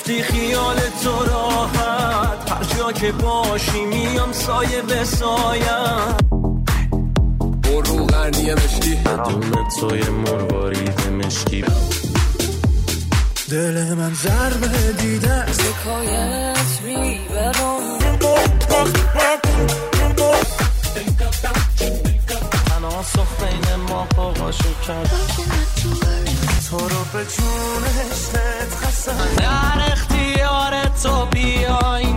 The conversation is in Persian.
گفتی خیال تو راحت، هر جا که باشی میام سایه به سایم. برو غرنی مشکی بدون توی مروارید مشکی. دل من ضربه دیده حکایت میبرم تناسخ بین ما پاقاشو کرد، تو رو به جون عشقت خستم. در اختیار تو بیای